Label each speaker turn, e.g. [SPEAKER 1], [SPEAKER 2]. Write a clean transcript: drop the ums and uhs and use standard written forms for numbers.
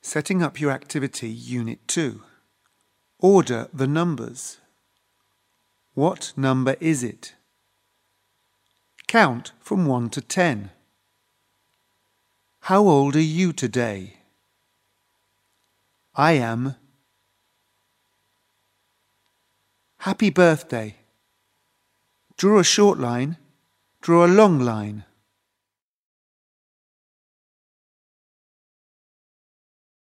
[SPEAKER 1] Setting up your activity, Unit 2. Order the numbers. What number is it? Count from 1 to 10. How old are you today? I am. Happy birthday. Draw a short line. Draw a long line.